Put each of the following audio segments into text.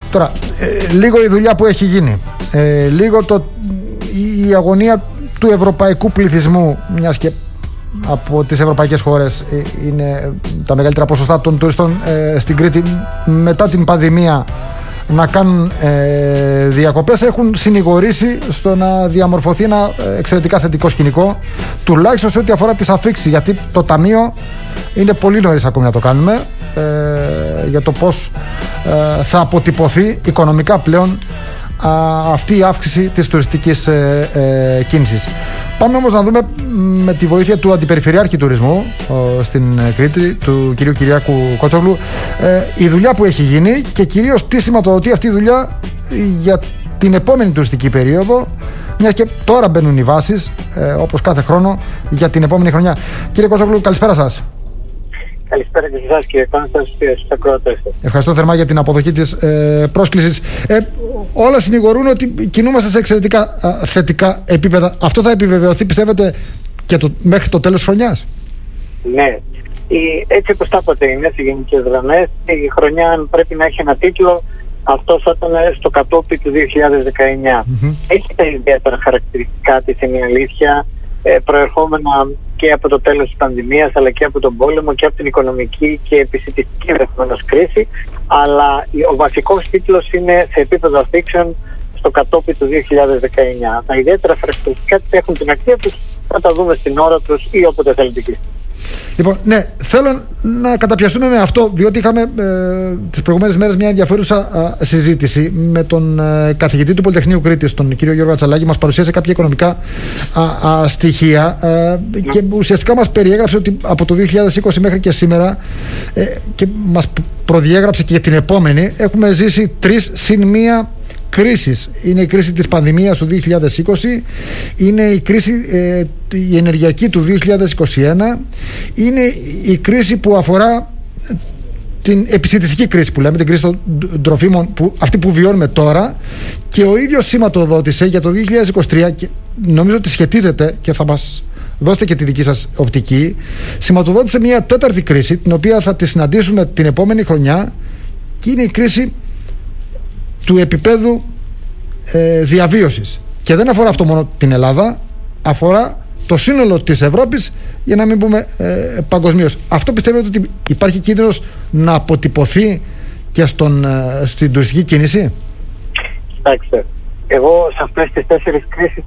Τώρα, λίγο η δουλειά που έχει γίνει, λίγο η αγωνία του ευρωπαϊκού πληθυσμού, μιας και από τις ευρωπαϊκές χώρες είναι τα μεγαλύτερα ποσοστά των τουριστών στην Κρήτη μετά την πανδημία να κάνουν διακοπές, έχουν συνηγορήσει στο να διαμορφωθεί ένα εξαιρετικά θετικό σκηνικό, τουλάχιστον σε ό,τι αφορά τις αφίξεις, γιατί το Ταμείο είναι πολύ νωρίς ακόμη να το κάνουμε για το πώς θα αποτυπωθεί οικονομικά πλέον αυτή η αύξηση της τουριστικής κίνησης. Πάμε όμως να δούμε με τη βοήθεια του Αντιπεριφερειάρχη Τουρισμού στην Κρήτη, του κυρίου Κυριάκου Κότσογλου, η δουλειά που έχει γίνει και κυρίως τι σηματοδοτεί αυτή η δουλειά για την επόμενη τουριστική περίοδο, μιας και τώρα μπαίνουν οι βάσεις, όπως κάθε χρόνο, για την επόμενη χρονιά. Κύριε Κότσογλου, καλησπέρα σας. Καλησπέρα και σε εσάς, κύριε Κόνστας, στους ακροατές. Ευχαριστώ θερμά για την αποδοχή της πρόσκλησης. Όλα συνηγορούν ότι κινούμαστε σε εξαιρετικά θετικά επίπεδα. Αυτό θα επιβεβαιωθεί, πιστεύετε, και μέχρι το τέλος της χρονιάς? Ναι. Έτσι όπως τα είπατε είναι σε γενικές γραμμές. Η χρονιά, αν πρέπει να έχει ένα τίτλο, αυτό θα ήταν στο κατόπι του 2019. Έχει τα ιδιαίτερα χαρακτηριστικά της, είναι η αλήθεια, προερχόμενα και από το τέλος της πανδημίας, αλλά και από τον πόλεμο και από την οικονομική και επισιτιστική ενδεχομένως κρίση, αλλά ο βασικός τίτλος είναι σε επίπεδο αφήξεων στο κατόπι του 2019. Τα ιδιαίτερα χαρακτηριστικά έχουν την αξία τους, θα τα δούμε στην ώρα τους ή όποτε θέλετε εκεί. Λοιπόν, ναι, θέλω να καταπιαστούμε με αυτό, διότι είχαμε τις προηγούμενες μέρες μια ενδιαφέρουσα συζήτηση με τον καθηγητή του Πολυτεχνείου Κρήτης, τον κύριο Γιώργο Ατσαλάκη. Μας παρουσίασε κάποια οικονομικά στοιχεία και ουσιαστικά μας περιέγραψε ότι από το 2020 μέχρι και σήμερα και μας προδιέγραψε και για την επόμενη έχουμε ζήσει 3 συν 1 κρίσεις. Είναι η κρίση της πανδημίας του 2020, είναι η κρίση η ενεργειακή του 2021, είναι η κρίση που αφορά την επισιτιστική κρίση που λέμε, την κρίση των τροφίμων, αυτή που βιώνουμε τώρα, και ο ίδιος σηματοδότησε για το 2023, και νομίζω ότι σχετίζεται και θα μας δώσετε και τη δική σας οπτική, σηματοδότησε μια 4η κρίση, την οποία θα τη συναντήσουμε την επόμενη χρονιά, και είναι η κρίση του επίπεδου διαβίωσης. Και δεν αφορά αυτό μόνο την Ελλάδα, αφορά το σύνολο της Ευρώπης, για να μην πούμε παγκοσμίως. Αυτό πιστεύετε ότι υπάρχει κίνδυνος να αποτυπωθεί και στην τουριστική κίνηση? Κοιτάξτε, εγώ σε αυτές τις 4 κρίσεις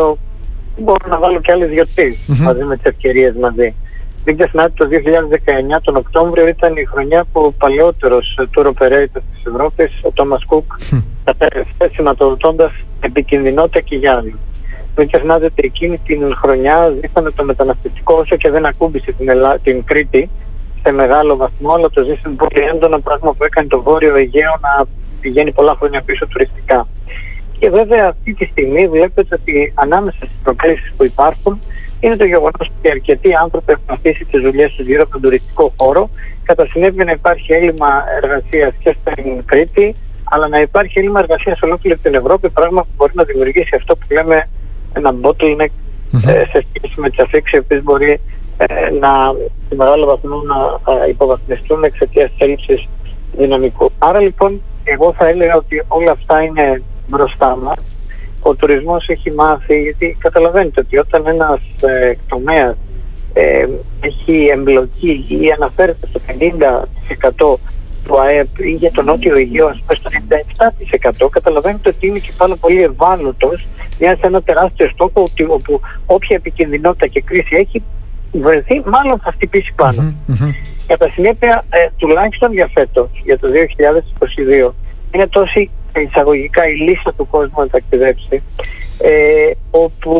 μπορώ να βάλω και άλλες 2-3 μαζί με τις ευκαιρίες μαζί. Μην ξεχνάτε, το 2019 τον Οκτώβριο ήταν η χρονιά που ο παλαιότερος tour operator της Ευρώπης, ο Τόμας Κουκ, κατέρευσε σηματοδοτώντας επικινδυνότητα και Γιάννη. Μην ξεχνάτε ότι εκείνη την χρονιά ζήσαμε το μεταναστευτικό, όσο και δεν ακούμπησε την Κρήτη σε μεγάλο βαθμό, αλλά το ζήσαμε πολύ έντονα, πράγμα που έκανε το Βόρειο Αιγαίο να πηγαίνει πολλά χρόνια πίσω τουριστικά. Και βέβαια αυτή τη στιγμή βλέπετε ότι ανάμεσα στις προκλήσεις που υπάρχουν είναι το γεγονός ότι αρκετοί άνθρωποι έχουν αφήσει τις δουλειές τους γύρω από τον τουριστικό χώρο. Κατά συνέπεια να υπάρχει έλλειμμα εργασίας και στην Κρήτη, αλλά να υπάρχει έλλειμμα εργασίας σε ολόκληρη την Ευρώπη, πράγμα που μπορεί να δημιουργήσει αυτό που λέμε ένα bottleneck σε σχέση με τις αφήξεις, οι οποίες μπορεί σε μεγάλο βαθμό να υποβαθμιστούν εξαιτίας της έλλειψης δυναμικού. Άρα λοιπόν, εγώ θα έλεγα ότι όλα αυτά είναι μπροστά μας. Ο τουρισμός έχει μάθει, γιατί καταλαβαίνετε ότι όταν ένας τομέας έχει εμπλοκή ή αναφέρεται στο 50% του ΑΕΠ ή για τον Νότιο Αιγαίο ας πούμε στο 97%, καταλαβαίνετε ότι είναι και πάρα πολύ ευάλωτος σε ένα τεράστιο στόχο, όπου όποια επικινδυνότητα και κρίση έχει βρεθεί, μάλλον θα χτυπήσει πάνω. Κατά συνέπεια, τουλάχιστον για φέτος, για το 2022, είναι τόση εισαγωγικά η λίστα του κόσμου να ταξιδέψει, όπου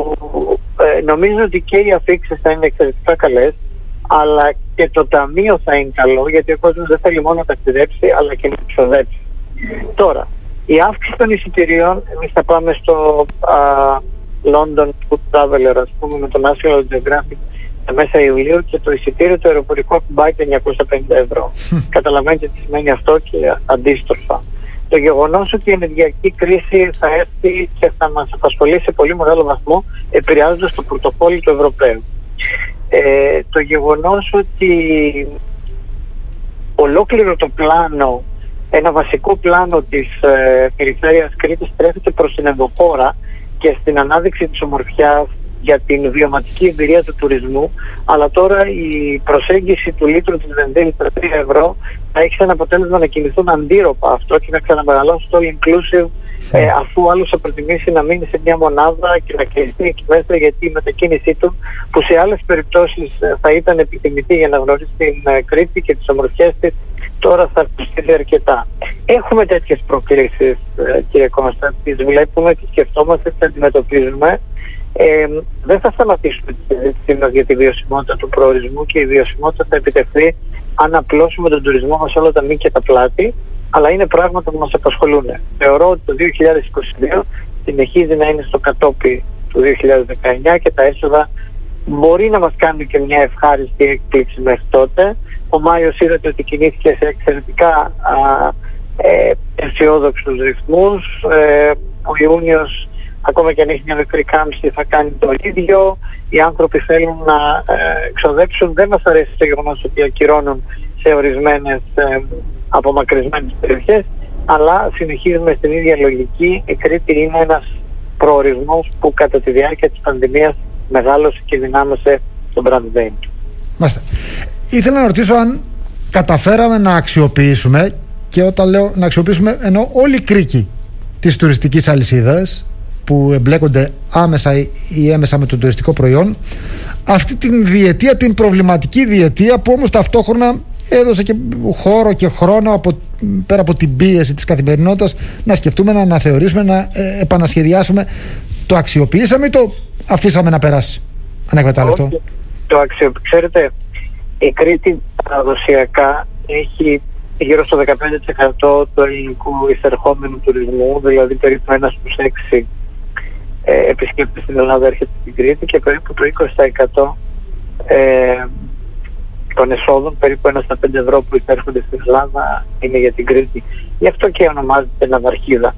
νομίζω ότι και οι αφήξεις θα είναι εξαιρετικά καλές, αλλά και το ταμείο θα είναι καλό, γιατί ο κόσμος δεν θέλει μόνο να ταξιδέψει, αλλά και να εξοδέψει. Τώρα, η αύξηση των εισιτηρίων, εμείς θα πάμε στο London Food Traveler, ας πούμε, με το National Geographic μέσα Ιουλίου, και το εισιτήριο το αεροπορικό πάει 950 ευρώ. Καταλαβαίνετε τι σημαίνει αυτό και αντίστροφα. Το γεγονός ότι η ενεργειακή κρίση θα έρθει και θα μας απασχολήσει σε πολύ μεγάλο βαθμό, επηρεάζοντας το πορτοφόλι του Ευρωπαίου. Το γεγονός ότι ολόκληρο το πλάνο ένα βασικό πλάνο της περιφέρειας Κρήτης στρέφεται προς την ενδοχώρα και στην ανάδειξη της ομορφιάς για την βιωματική εμπειρία του τουρισμού, αλλά τώρα η προσέγγιση του λίτρου της βενζίνης στα 3 ευρώ θα έχει σαν αποτέλεσμα να κινηθούν αντίρροπα αυτό και να ξαναμεγαλώσει το all inclusive, αφού ο άλλος θα προτιμήσει να μείνει σε μια μονάδα και να κλειστεί εκεί μέσα, γιατί η μετακίνησή του, που σε άλλες περιπτώσεις θα ήταν επιθυμητή για να γνωρίσει την Κρήτη και τις ομορφιές της, τώρα θα αρκουστεί αρκετά. Έχουμε τέτοιες προκλήσεις, κύριε Κώστα, τις βλέπουμε, τις σκεφτόμαστε, τις αντιμετωπίζουμε. Δεν θα σταματήσουμε τη συζήτησή μας για τη βιωσιμότητα του προορισμού, και η βιωσιμότητα θα επιτευχθεί αν απλώσουμε τον τουρισμό μας όλα τα μη και τα πλάτη, αλλά είναι πράγματα που μας απασχολούν. Θεωρώ ότι το 2022 συνεχίζει να είναι στο κατόπι του 2019 και τα έσοδα μπορεί να μας κάνουν και μια ευχάριστη έκπληξη μέχρι τότε. Ο Μάιος είδατε ότι κινήθηκε σε εξαιρετικά αισιόδοξους ρυθμούς. Ο Ιούνιος, ακόμα και αν έχει μια μικρή κάμψη, θα κάνει το ίδιο. Οι άνθρωποι θέλουν να εξοδέψουν. Δεν μας αρέσει το γεγονός ότι ακυρώνουν σε ορισμένες απομακρυσμένες περιοχές, αλλά συνεχίζουμε στην ίδια λογική. Η Κρήτη είναι ένας προορισμός που κατά τη διάρκεια της πανδημίας μεγάλωσε και δυνάμωσε τον brand name του. Μάλιστα. Ήθελα να ρωτήσω αν καταφέραμε να αξιοποιήσουμε, και όταν λέω να αξιοποιήσουμε εννοώ όλη η κρίκη της τουριστικής αλυσίδας που εμπλέκονται άμεσα ή έμεσα με το τουριστικό προϊόν, αυτή την διετία, την προβληματική διετία, που όμως ταυτόχρονα έδωσε και χώρο και χρόνο πέρα από την πίεση της καθημερινότητας να σκεφτούμε, να αναθεωρήσουμε, να επανασχεδιάσουμε. Το αξιοποιήσαμε ή το αφήσαμε να περάσει ανεκμετάλλευτο? Το αξιοποιήσαμε. Η Κρήτη παραδοσιακά έχει γύρω στο 15% του ελληνικού εισερχόμενου τουρισμού, δηλαδή περίπου 1 στους 6 επισκέπτες στην Ελλάδα έρχεται στην Κρήτη, και περίπου το 20% των εσόδων, περίπου 1 στα 5 ευρώ που εισέρχονται στην Ελλάδα, είναι για την Κρήτη. Γι' αυτό και ονομάζεται ναυαρχίδα.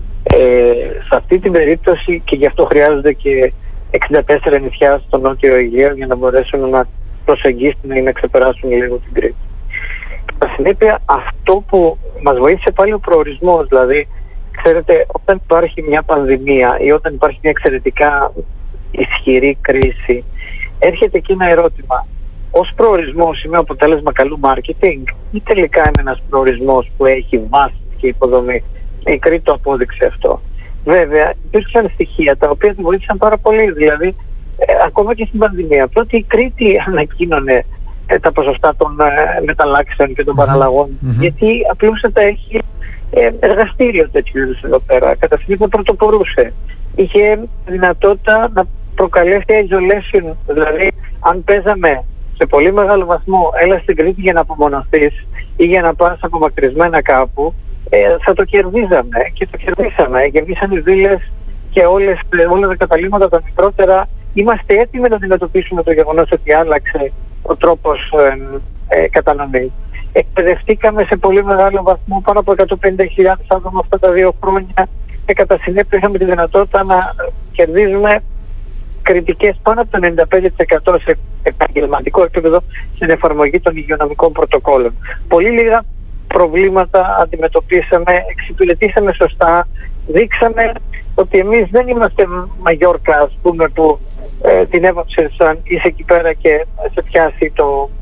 Σε αυτή την περίπτωση, και γι' αυτό χρειάζονται και 64 νησιά στο Νότιο Αιγαίο για να μπορέσουν να προσεγγίσουν ή να ξεπεράσουν λίγο την Κρήτη. Στα συνέπεια, αυτό που μας βοήθησε πάλι ο προορισμός, δηλαδή, ξέρετε, όταν υπάρχει μια πανδημία ή όταν υπάρχει μια εξαιρετικά ισχυρή κρίση, έρχεται εκεί ένα ερώτημα. Ως προορισμός είμαι αποτέλεσμα καλού marketing ή τελικά είμαι ένας προορισμός που έχει βάση και υποδομή? Η Κρήτη το απόδειξε αυτό. Βέβαια, υπήρξαν στοιχεία τα οποία τη βοήθησαν πάρα πολύ. Δηλαδή, ακόμα και στην πανδημία, πρώτη η Κρήτη ανακοίνωνε τα ποσοστά των μεταλλάξεων και των παραλλαγών, γιατί απλούστατα έχει εργαστήριο τέτοιου είδους εδώ πέρα. Κατά συνήθως πρωτοπορούσε. Είχε δυνατότητα να προκαλέσει isolation. Δηλαδή, αν παίζαμε σε πολύ μεγάλο βαθμό έλα στην Κρήτη για να απομονωθείς ή για να πας απομακρυσμένα κάπου, θα το κερδίζαμε και το κερδίσαμε. Γεμίσαν οι βίλες και όλα τα καταλήμματα τα μικρότερα. Είμαστε έτοιμοι να αντιμετωπίσουμε το γεγονός ότι άλλαξε ο τρόπος κατανομής. Εκπαιδευτήκαμε σε πολύ μεγάλο βαθμό, πάνω από 150.000 άτομα αυτά τα 2 χρόνια, και κατά συνέπεια είχαμε τη δυνατότητα να κερδίζουμε κριτικές πάνω από το 95% σε επαγγελματικό επίπεδο στην εφαρμογή των υγειονομικών πρωτοκόλων. Πολύ λίγα προβλήματα αντιμετωπίσαμε, εξυπηρετήσαμε σωστά, δείξαμε ότι εμείς δεν είμαστε Μαγιόρκα, ας πούμε, που την έβαψες αν είσαι εκεί πέρα και σε πιάσει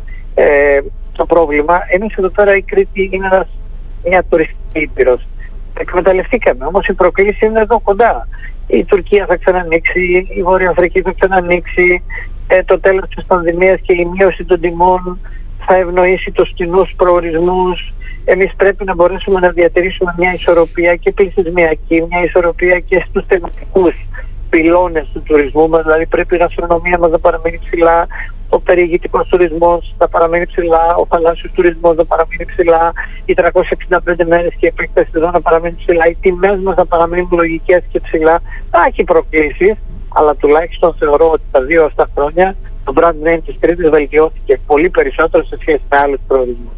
το πρόβλημα. Εμείς εδώ πέρα η Κρήτη είναι μια τουριστική ήπειρος. Εκμεταλλευτήκαμε, όμως η προκλήση είναι εδώ κοντά. Η Τουρκία θα ξανανοίξει, η Βόρεια Αφρική θα ξανανοίξει, το τέλος της πανδημίας και η μείωση των τιμών θα ευνοήσει τους κοινούς προορισμούς. Εμείς πρέπει να μπορέσουμε να διατηρήσουμε μια ισορροπία και πληθυσμιακή, μια ισορροπία και στους θεματικούς πυλώνες του τουρισμού μας. Δηλαδή πρέπει η γαστρονομία μας να παραμείνει ψηλά, ο περιηγητικός τουρισμός θα παραμείνει ψηλά, ο θαλάσσιος τουρισμός θα παραμείνει ψηλά, οι 365 μέρες και η επέκταση εδώ να παραμείνει ψηλά, οι τιμές μας θα παραμείνουν λογικές και ψηλά. Θα έχει προκλήσεις, αλλά τουλάχιστον θεωρώ ότι τα 2 αυτά χρόνια το brand name της Κρήτης βελτιώθηκε πολύ περισσότερο σε σχέση με άλλους προορισμούς.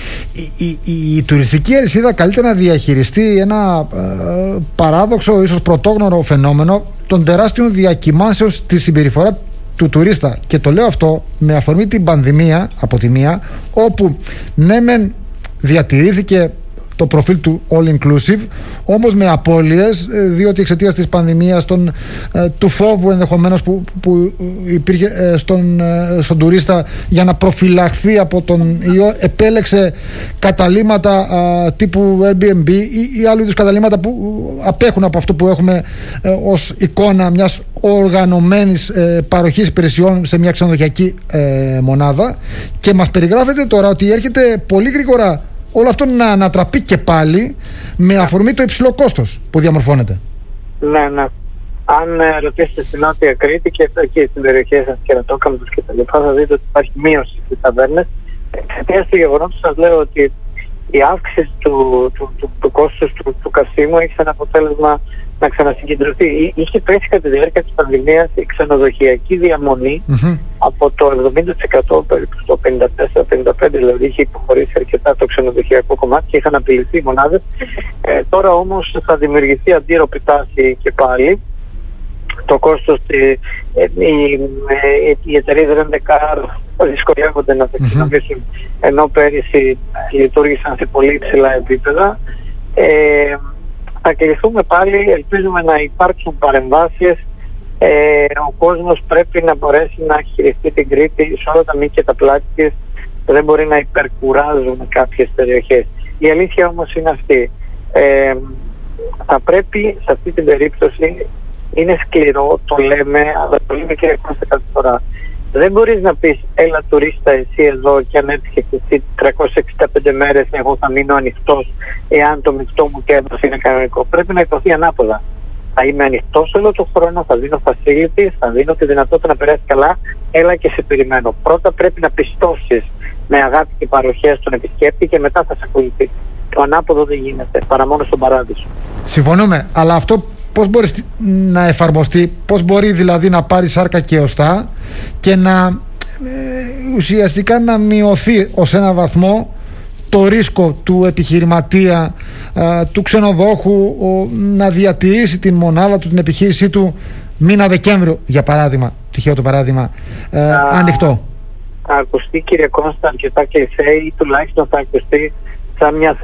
Η τουριστική αλυσίδα καλείται να διαχειριστεί ένα παράδοξο, ίσως πρωτόγνωρο φαινόμενο των τεράστιων διακυμάνσεων στη συμπεριφορά του τουρίστα. Και το λέω αυτό με αφορμή την πανδημία από τη μία, όπου ναι μεν διατηρήθηκε το προφίλ του all inclusive, όμως με απώλειες, διότι εξαιτίας της πανδημίας, του φόβου ενδεχομένως που υπήρχε στον τουρίστα για να προφυλαχθεί από τον ιό, επέλεξε καταλύματα τύπου Airbnb ή άλλου είδους καταλύματα που απέχουν από αυτό που έχουμε ως εικόνα μιας οργανωμένης παροχής υπηρεσιών σε μια ξενοδοχειακή μονάδα, και μας περιγράφεται τώρα ότι έρχεται πολύ γρήγορα όλο αυτό να ανατραπεί και πάλι με αφορμή το υψηλό κόστος που διαμορφώνεται. Ναι. Αν ρωτήσετε στην Νότια Κρήτη και εκεί στην περιοχή σας, Κερατόκαμπτος και τα λοιπά, θα δείτε ότι υπάρχει μείωση στις ταβέρνες. Εξαιτίας του γεγονότος σας λέω ότι η αύξηση του κόστους του καυσίμου έχει σαν αποτέλεσμα να ξανασυγκεντρωθεί. Είχε πέσει κατά τη διάρκεια της πανδημίας η ξενοδοχειακή διαμονή από το 70% περίπου στο 54-55%, δηλαδή είχε υποχωρήσει αρκετά το ξενοδοχειακό κομμάτι και είχαν απειληθεί οι μονάδες. Τώρα όμως θα δημιουργηθεί αντίρροπη τάση και πάλι. Το κόστος, οι εταιρείες Rent-A-Car δυσκολεύονται να ταξινομήσουν, ενώ πέρυσι λειτουργήσαν σε πολύ υψηλά επίπεδα. Θα κληθούμε πάλι, ελπίζουμε να υπάρξουν παρεμβάσεις. Ο κόσμος πρέπει να μπορέσει να χειριστεί την Κρήτη σε όλα τα μήκη και τα πλάτη της. Δεν μπορεί να υπερκουράζουν κάποιες περιοχές. Η αλήθεια όμως είναι αυτή. Θα πρέπει σε αυτή την περίπτωση, είναι σκληρό, το λέμε, αλλά το λέμε και κάθε φορά. Δεν μπορείς να πεις, έλα τουρίστα εσύ εδώ και αν έτυχες εσύ 365 μέρες εγώ θα μείνω ανοιχτός εάν το μεικτό μου κέρδος είναι κανονικό. Πρέπει να υποθεί ανάποδα. Θα είμαι ανοιχτός όλο τον χρόνο, θα δίνω facilities, θα δίνω τη δυνατότητα να περάσει καλά, έλα και σε περιμένω. Πρώτα πρέπει να πιστώσεις με αγάπη και παροχές στον επισκέπτη και μετά θα σε ακολουθήσει. Το ανάποδο δεν γίνεται, παρά μόνο στον παράδεισο. Συμφωνούμε, αλλά αυτό πώς μπορεί να εφαρμοστεί, πώς μπορεί δηλαδή να πάρει σάρκα και οστά και να ουσιαστικά να μειωθεί ως ένα βαθμό το ρίσκο του επιχειρηματία, του ξενοδόχου, να διατηρήσει την μονάδα του, την επιχείρησή του μήνα Δεκέμβριο, για παράδειγμα, τυχαίο το παράδειγμα, ανοιχτό. Θα ακουστεί, κύριε Κώστα, αρκετά κλισέ, ή τουλάχιστον θα ακουστεί σαν μια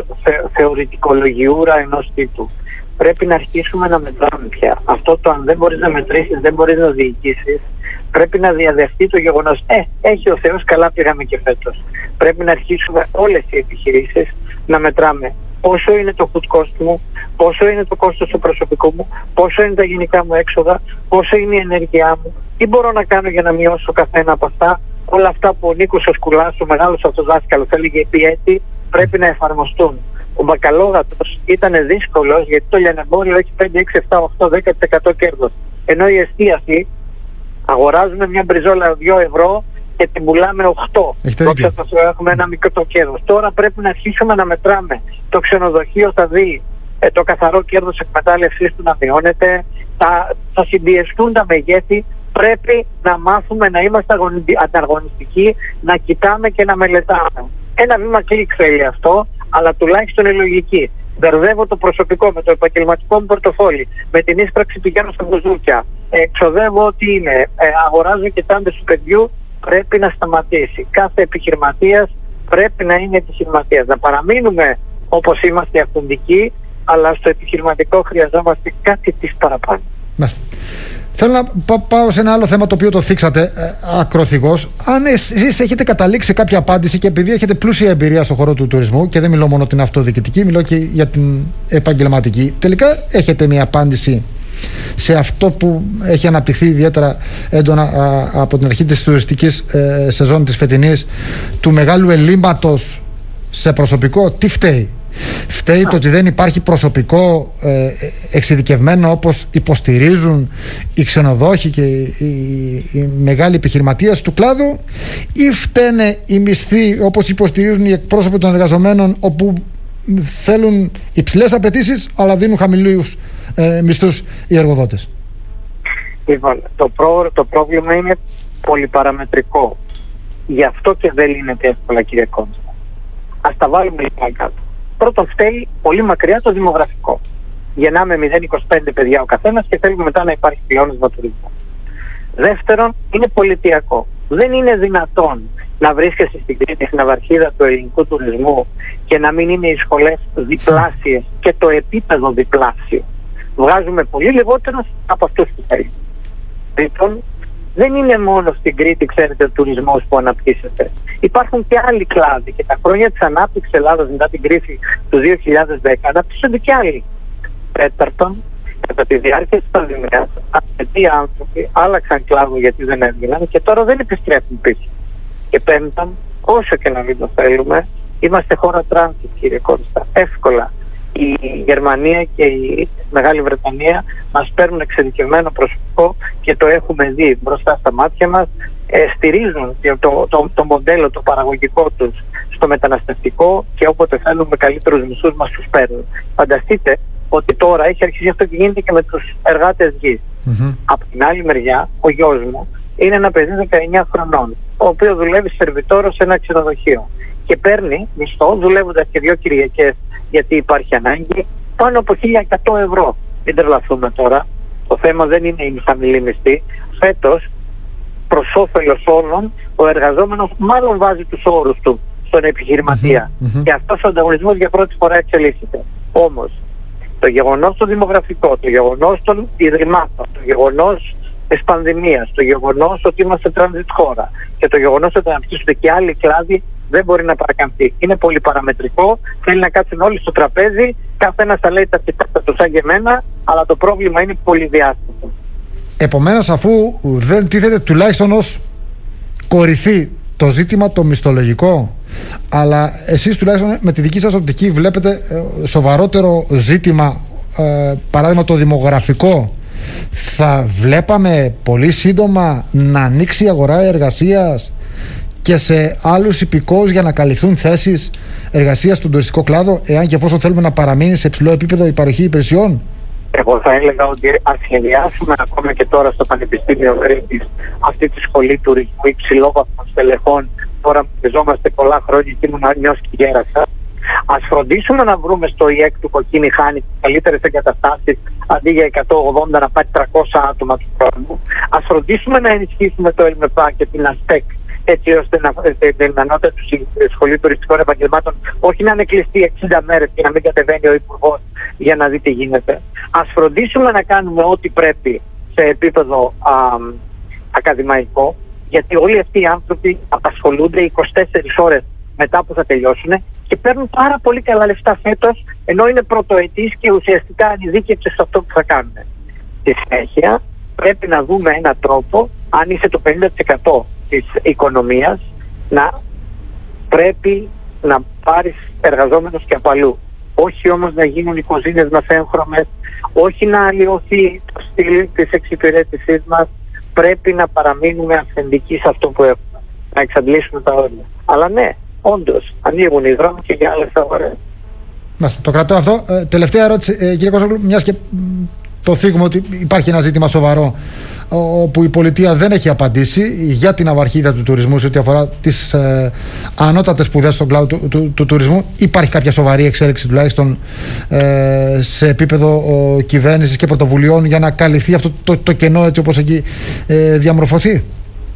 θεωρητικολογιούρα ενός τύπου. Πρέπει να αρχίσουμε να μετράμε πια. Αυτό το αν δεν μπορείς να μετρήσεις, δεν μπορείς να διοικήσεις, πρέπει να διαδεχτεί το γεγονός. Έχει ο Θεός, καλά πήγαμε και φέτος. Πρέπει να αρχίσουμε όλες οι επιχειρήσεις να μετράμε πόσο είναι το food cost μου, πόσο είναι το κόστος του προσωπικού μου, πόσο είναι τα γενικά μου έξοδα, πόσο είναι η ενέργειά μου, τι μπορώ να κάνω για να μειώσω καθένα από αυτά. Όλα αυτά που ο Νίκος ο Σκουλάς, ο μεγάλος αυτός δάσκαλος, έλεγε επί έτη, πρέπει να εφαρμοστούν. Ο μπακαλόγατος ήταν δύσκολος γιατί το λιανεμπόριο έχει 5, 6, 7, 8, 10% κέρδος. Ενώ η εστίαση αγοράζουμε μια μπριζόλα 2 ευρώ και την πουλάμε 8. Δόξα τω Θεώ, έχουμε ένα μικρό κέρδος. Τώρα πρέπει να αρχίσουμε να μετράμε. Το ξενοδοχείο θα δει το καθαρό κέρδος εκμετάλλευσης του να μειώνεται. Θα συμπιεστούν τα μεγέθη. Πρέπει να μάθουμε να είμαστε ανταγωνιστικοί, να κοιτάμε και να μελετάμε. Ένα βήμα κλικ θέλει αυτό, αλλά τουλάχιστον είναι λογική. Μπερδεύω το προσωπικό με το επαγγελματικό μου πορτοφόλι, με την ίσπραξη του Γιάννου στα μπουζούκια. Εξοδεύω ό,τι είναι. Αγοράζω και τάντες του παιδιού. Πρέπει να σταματήσει. Κάθε επιχειρηματίας πρέπει να είναι επιχειρηματίας. Να παραμείνουμε όπως είμαστε αυθεντικοί, αλλά στο επιχειρηματικό χρειαζόμαστε κάτι της παραπάνω. Θέλω να πάω σε ένα άλλο θέμα το οποίο το θίξατε ακροθυγώς. Αν εσείς έχετε καταλήξει κάποια απάντηση, και επειδή έχετε πλούσια εμπειρία στον χώρο του τουρισμού, και δεν μιλώ μόνο την αυτοδιοικητική, μιλώ και για την επαγγελματική, τελικά έχετε μια απάντηση σε αυτό που έχει αναπτυχθεί ιδιαίτερα έντονα από την αρχή της τουριστικής σεζόν της φετινής, του μεγάλου ελλείμματος σε προσωπικό? Τι φταίει? Φταίει το ότι δεν υπάρχει προσωπικό εξειδικευμένο όπως υποστηρίζουν οι ξενοδόχοι και οι μεγάλοι επιχειρηματίες του κλάδου, ή φταίνε οι μισθοί όπως υποστηρίζουν οι εκπρόσωποι των εργαζομένων, όπου θέλουν υψηλές απαιτήσεις αλλά δίνουν χαμηλούς μισθούς οι εργοδότες? Λοιπόν, το πρόβλημα είναι πολυπαραμετρικό. Γι' αυτό και δεν λύνεται εύκολα, κύριε Κόντσα. Ας τα βάλουμε λοιπόν κάτω. Πρώτον, φταίει πολύ μακριά το δημογραφικό. Γεννάμε 0,25 παιδιά ο καθένας και θέλουμε μετά να υπάρχει πλεόνασμα τουρισμού. Δεύτερον, είναι πολιτιακό. Δεν είναι δυνατόν να βρίσκεσαι στην Κρήτη, στην ναυαρχίδα του ελληνικού τουρισμού, και να μην είναι οι σχολές διπλάσιες και το επίπεδο διπλάσιο. Βγάζουμε πολύ λιγότερο από αυτούς που θέλουν. Λοιπόν, δεν είναι μόνο στην Κρήτη, ξέρετε, ο τουρισμός που αναπτύσσεται. Υπάρχουν και άλλοι κλάδοι, και τα χρόνια της ανάπτυξης Ελλάδας μετά την κρίση του 2010 αναπτύσσονται και άλλοι. Τέταρτον, κατά τη διάρκεια της πανδημίας, αρκετοί άνθρωποι άλλαξαν κλάδο γιατί δεν έβγαιναν και τώρα δεν επιστρέφουν πίσω. Και πέμπτον, όσο και να μην το θέλουμε, είμαστε χώρα τράνσιτ, κύριε Κώστα. Εύκολα η Γερμανία και η Μεγάλη Βρετανία μας παίρνουν εξειδικευμένο προσωπικό και το έχουμε δει μπροστά στα μάτια μας. Στηρίζουν το μοντέλο, το παραγωγικό τους στο μεταναστευτικό, και όποτε θέλουν με καλύτερους μισθούς μας τους παίρνουν. Φανταστείτε ότι τώρα έχει αρχίσει αυτό και γίνεται και με τους εργάτες γης. Από την άλλη μεριά, ο γιος μου είναι ένα παιδί 19 χρονών, ο οποίος δουλεύει σερβιτόρο σε ένα ξενοδοχείο και παίρνει μισθό, δουλεύοντας και 2 Κυριακές γιατί υπάρχει ανάγκη, πάνω από 1.100 ευρώ. Μην τρελαθούμε τώρα. Το θέμα δεν είναι η χαμηλή μισθή. Φέτος, προς όφελος όλων, ο εργαζόμενος μάλλον βάζει τους όρους του στον επιχειρηματία. Και αυτός ο ανταγωνισμός για πρώτη φορά εξελίσσεται. Όμως, το γεγονός το δημογραφικό, το γεγονός των ιδρυμάτων, το γεγονός της πανδημίας, το γεγονός ότι είμαστε transit χώρα και το γεγονός ότι αναπτύσσονται και άλλοι κλάδοι, δεν μπορεί να παρακαμφθεί. Είναι πολύ παραμετρικό, θέλει να κάτσουν όλοι στο τραπέζι, καθένας θα λέει τα κοιτάξτε του σαν και εμένα, αλλά το πρόβλημα είναι πολυδιάστατο. Επομένως, αφού δεν τίθεται τουλάχιστον ως κορυφή το ζήτημα το μισθολογικό, αλλά εσείς τουλάχιστον με τη δική σας οπτική βλέπετε σοβαρότερο ζήτημα, παράδειγμα το δημογραφικό, θα βλέπαμε πολύ σύντομα να ανοίξει η αγορά εργασίας και σε άλλους υπηκόους για να καλυφθούν θέσεις εργασίας στον τουριστικό κλάδο, εάν και εφόσον θέλουμε να παραμείνει σε υψηλό επίπεδο η παροχή υπηρεσιών? Εγώ θα έλεγα ότι ας σχεδιάσουμε ακόμα και τώρα στο Πανεπιστήμιο Κρήτης αυτή τη σχολή τουρισμού υψηλόβαθμων στελεχών. Τώρα που βριζόμαστε πολλά χρόνια και ήμουν νιός και γέρασα. Ας φροντίσουμε να βρούμε στο ΙΕΚ του Κοκκίνη Χάνη καλύτερες εγκαταστάσεις, αντί για 180 να πάει 300 άτομα του χρόνου. Ας φροντίσουμε να ενισχύσουμε το ΕΛΜΕΠΑ και την ΑΣΤΕΚ, έτσι ώστε την ανώτατη σχολή τουριστικών επαγγελμάτων όχι να είναι κλειστή 60 μέρες και να μην κατεβαίνει ο Υπουργός για να δει τι γίνεται. Ας φροντίσουμε να κάνουμε ό,τι πρέπει σε επίπεδο ακαδημαϊκό, γιατί όλοι αυτοί οι άνθρωποι απασχολούνται 24 ώρες μετά που θα τελειώσουν και παίρνουν πάρα πολύ καλά λεφτά φέτος, ενώ είναι πρωτοετής και ουσιαστικά ανειδίκευσε σε αυτό που θα κάνουν. Στη συνέχεια πρέπει να δούμε έναν τρόπο, αν είσαι το 50% της οικονομίας, να πρέπει να πάρεις εργαζόμενους και από αλλού. Όχι όμως να γίνουν οι κουζίνες μας έγχρωμες, όχι να αλλοιωθεί το στυλ της εξυπηρέτησής μας. Πρέπει να παραμείνουμε αυθεντικοί σε αυτό που έχουμε, να εξαντλήσουμε τα όρια. Αλλά ναι, όντως, ανοίγουν οι δρόμοι και για άλλες αγορές. Το κρατώ αυτό. Τελευταία ερώτηση, κύριε Κώσογλου, μιας και το θίγουμε ότι υπάρχει ένα ζήτημα σοβαρό όπου η πολιτεία δεν έχει απαντήσει για την ναυαρχίδα του τουρισμού σε ό,τι αφορά τις ανώτατες σπουδές στον κλάδο του τουρισμού. Υπάρχει κάποια σοβαρή εξέλιξη τουλάχιστον σε επίπεδο κυβέρνησης και πρωτοβουλειών για να καλυφθεί αυτό το κενό έτσι όπως έχει διαμορφωθεί?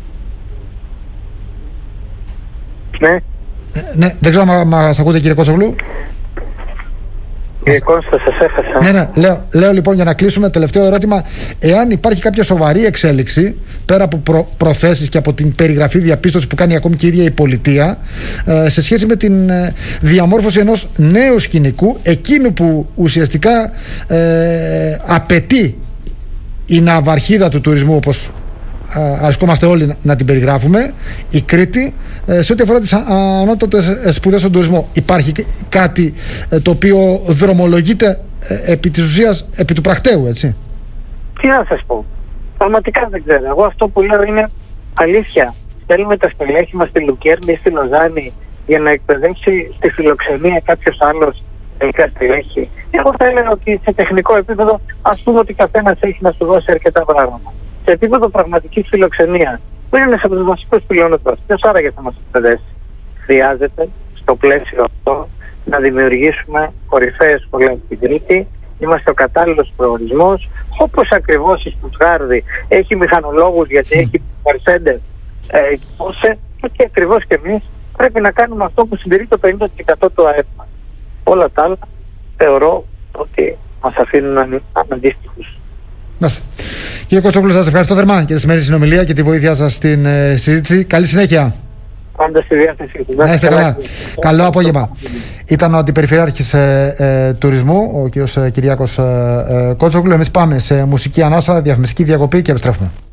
Ναι. Ναι, δεν ξέρω αν μας ακούτε, κύριε Κώσογλου. Κύριε Κώστα, σας έχασα. Ναι. Λέω λοιπόν, για να κλείσουμε, τελευταίο ερώτημα, εάν υπάρχει κάποια σοβαρή εξέλιξη πέρα από προθέσεις και από την περιγραφή διαπίστωση που κάνει ακόμη και η ίδια η πολιτεία σε σχέση με την διαμόρφωση ενός νέου σκηνικού, εκείνου που ουσιαστικά απαιτεί η ναυαρχίδα του τουρισμού, όπως αρκούμαστε όλοι να την περιγράφουμε, η Κρήτη, σε ό,τι αφορά τις ανώτατες σπουδές στον τουρισμό. Υπάρχει κάτι το οποίο δρομολογείται επί της ουσίας, επί του πρακτέου, έτσι? Τι να σας πω, πραγματικά δεν ξέρω. Εγώ αυτό που λέω είναι αλήθεια. Στέλνουμε τα στελέχη μας στη Λουκέρνη ή στη Λοζάνη για να εκπαιδεύσει στη φιλοξενία κάποιος άλλος τελικά στελέχη. Εγώ θα έλεγα ότι σε τεχνικό επίπεδο ας πούμε ότι καθένας έχει να σου δώσει αρκετά πράγματα. Σε επίπεδο πραγματικής φιλοξενίας, που είναι ένας από τους βασικούς πυλώνες μας, ποιος άραγε θα μας εκπαιδεύσει? Χρειάζεται στο πλαίσιο αυτό να δημιουργήσουμε κορυφαίες σχολές στην Κρήτη. Είμαστε ο κατάλληλος προορισμός, όπως ακριβώς η Στουτγάρδη έχει μηχανολόγους γιατί έχει Mercedes και ακριβώς και εμείς πρέπει να κάνουμε αυτό που συντηρεί το 50% του ΑΕΠ μας. Όλα τα άλλα θεωρώ ότι μας αφήνουν αναντίστοιχους. Κύριε Κοτσόγλου, σας ευχαριστώ θερμά για τη σημερινή συνομιλία και τη βοήθειά σας στην συζήτηση. Καλή συνέχεια. Πάντα στη διάθεσή του. Να είστε καλά. Καλό απόγευμα. Ήταν ο Αντιπεριφερειάρχης Τουρισμού, ο κύριος Κυριάκος Κοτσόγλου. Εμείς πάμε σε μουσική ανάσα, διαφημιστική διακοπή και επιστρέφουμε.